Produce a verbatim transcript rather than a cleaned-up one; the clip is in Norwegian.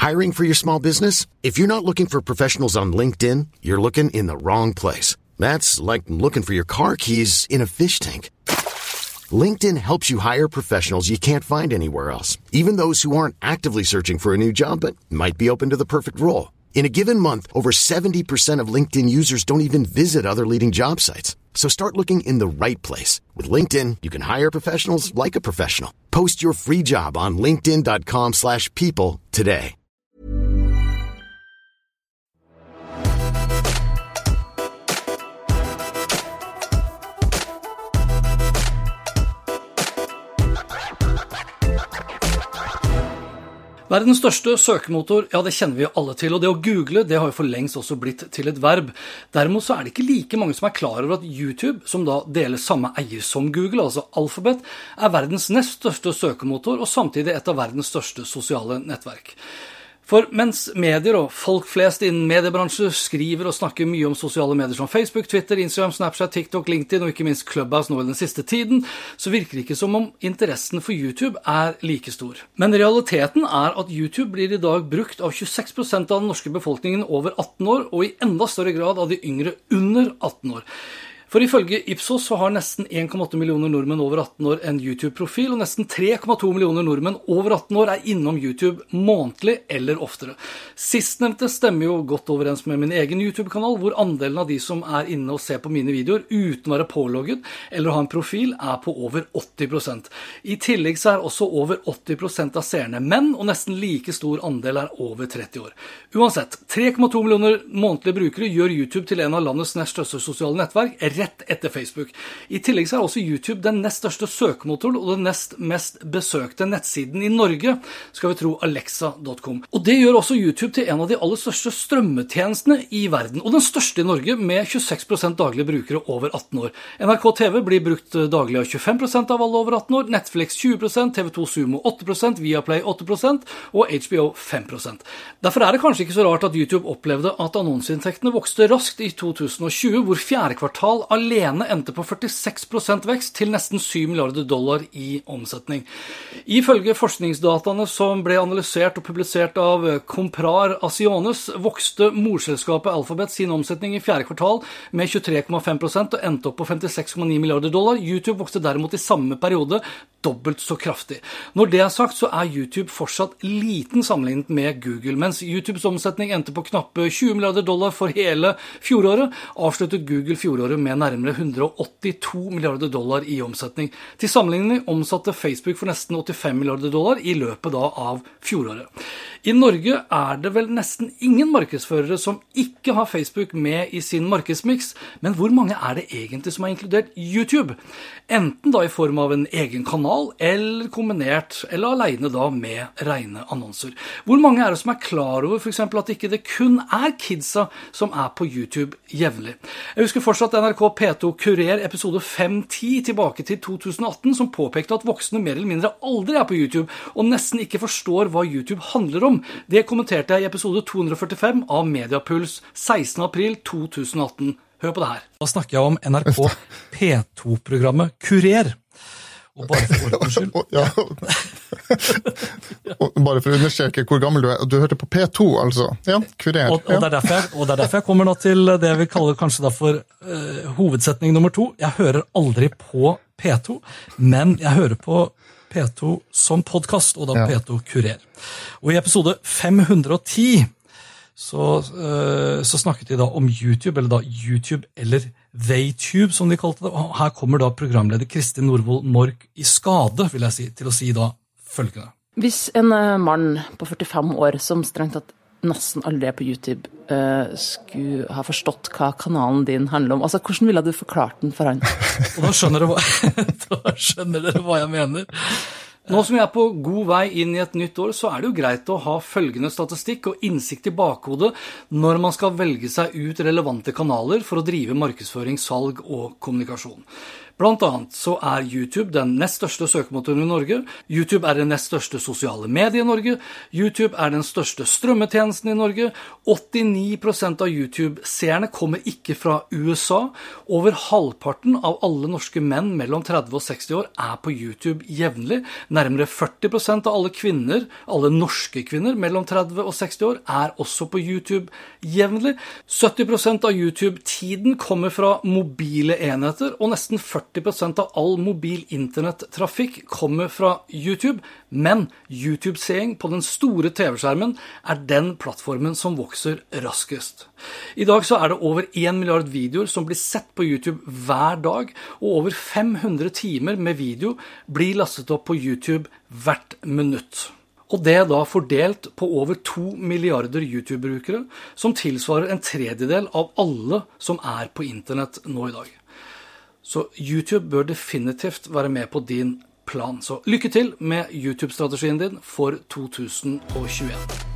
Hiring for your small business? If you're not looking for professionals on LinkedIn, you're looking in the wrong place. That's like looking for your car keys in a fish tank. LinkedIn helps you hire professionals you can't find anywhere else, even those who aren't actively searching for a new job but might be open to the perfect role. In a given month, over seventy percent of LinkedIn users don't even visit other leading job sites. So start looking in the right place. With LinkedIn, you can hire professionals like a professional. Post your free job on linkedin.com slash people today. Verdens største søkemotor, ja det kjenner vi jo alle til, og det å google, det har jo for lengst også blitt til et verb. Derimot så er det ikke like mange som er klar over at YouTube, som da deler samme eier som Google, altså Alphabet, er verdens nest største søkemotor, og samtidig et av verdens største sosiale nettverk. For mens medier og folk flest innen mediebransjer skriver og snakker mye om sosiale medier som Facebook, Twitter, Instagram, Snapchat, TikTok, LinkedIn og ikke minst Clubhouse nå i den siste tiden, så virker det ikke som om interessen for YouTube er like stor. Men realiteten er at YouTube blir i dag brukt av tjueseks prosent av den norske befolkningen over atten år, og i enda større grad av de yngre under atten år. For ifølge Ipsos så har nesten en komma åtte millioner nordmenn over atten år en YouTube-profil, og nesten tre komma to millioner nordmenn over atten år er innom YouTube månedlig eller oftere. Sistnevnte stemmer jo godt overens med min egen YouTube-kanal, hvor andelen av de som er inne og ser på mine videoer uten å være pålogget eller å ha en profil er på over åtti prosent. I tillegg så er også over åtti prosent av seerne menn, og nesten like stor andel er over tretti år. Uansett, tre komma to millioner månedlige brukere gjør YouTube til en av landets nest største sosiale nettverk, rett etter Facebook. I tillegg så er også YouTube den nest største søkemotoren og den nest mest besøkte nettsiden i Norge, skal vi tro Alexa punktum com. Og det gjør også YouTube til en av de aller største strømmetjenestene i verden, og den største i Norge med tjueseks prosent daglige brukere over atten år. N R K T V blir brukt daglig av tjuefem prosent av alle over atten år, Netflix tjue prosent, T V to Sumo åtte prosent, Viaplay åtte prosent og H B O fem prosent. Derfor er det kanskje ikke så rart at YouTube opplevde at annonseinntektene vokste raskt i to tusen og tjue, hvor fjerde kvartal alene endte på førtiseks prosent vekst til nesten syv milliarder dollar i omsetning. Ifølge forskningsdataene som ble analysert og publisert av Comprar Asiones, vokste morselskapet Alphabet sin omsetning i fjerde kvartal med tjuetre komma fem prosent og endte opp på femtiseks komma ni milliarder dollar. YouTube vokste derimot i samme periode dobbelt så kraftig. Når det er sagt, så er YouTube fortsatt liten sammenlignet med Google, mens YouTubes omsetning endte på knappe tjue milliarder dollar for hele fjoråret, avsluttet Google fjoråret med nærmere hundre og åttito milliarder dollar i omsetning. Til sammenligning omsatte Facebook for nesten åttifem milliarder dollar i løpet da av fjoråret. I Norge er det vel nesten ingen markedsførere som ikke har Facebook med i sin markedsmix, men hvor mange er det egentlig som har inkludert YouTube? Enten da i form av en egen kanal, eller kombinert, eller alene da med rene annonser. Hvor mange er det som er klar over for eksempel at ikke det kun er kidsa som er på YouTube jevnlig? Jeg husker fortsatt N R K P to Kurer episode fem ti tilbake til to tusen og atten, som påpekte at voksne mer eller mindre aldri er på YouTube, og nesten ikke forstår hva YouTube handler om. Det kommenterte jeg i episode to hundre førtifem av Mediapuls sekstende april to tusen og atten. Hør på det her. Da snakker jeg om N R K P to-programmet Kurer. Og bare for ordens skyld. Ja. Og bare for å understreke hvor gammel du er. Du hørte på P to, altså. Ja, Kurer. Og, og, det er derfor jeg, og det er derfor jeg kommer nå til det vi kaller kanskje da for uh, hovedsetning nummer to. Jeg hører aldri på P to, men jeg hører på P to som podcast, og da ja. P to Kurer. Og i episode fem hundre og ti så, uh, så snakket de da om YouTube, eller da YouTube, eller VTube, som de kalte det. Og her kommer da programleder Kristin Norvoll Mork i skade, vil jeg si, til å si da følgende. Hvis en mann på førtifem år, som strengt tatt nesten aldri er på YouTube, uh, skulle ha forstått hva kanalen din handler om, altså hvordan ville du forklart den for han? Og da skjønner dere hva, da skjønner dere hva jeg mener. Nå som jeg er på god vei inn i et nytt år, så er det jo greit å ha følgende statistikk og innsikt i bakhodet når man skal velge seg ut relevante kanaler for å drive markedsføring, salg og kommunikasjon. Blant annet så er YouTube den nest største søkemotoren i Norge, YouTube er den nest største sosiale medie i Norge, YouTube er den største strømmetjenesten i Norge, åttini prosent av YouTube-seerne kommer ikke fra U S A, over halvparten av alle norske menn mellom tretti og seksti år er på YouTube jevnlig, nærmere førti prosent av alle kvinner, alle norske kvinner mellom tretti og seksti år er også på YouTube jevnlig, sytti prosent av YouTube-tiden kommer fra mobile enheter, og nesten førti prosent av all mobil internettrafikk kommer fra YouTube, men YouTube-seing på den store T V-skjermen er den plattformen som vokser raskest. I dag så er det over en milliard videoer som blir sett på YouTube hver dag, og over fem hundre timer med video blir lastet opp på YouTube hvert minutt. Og det da fordelt på over to milliarder YouTube-brukere, som tilsvarer en tredjedel av alle som er på internett nå i dag. Så YouTube bør definitivt være med på din plan. Så lykke til med YouTube-strategien din for to tusen og tjueen.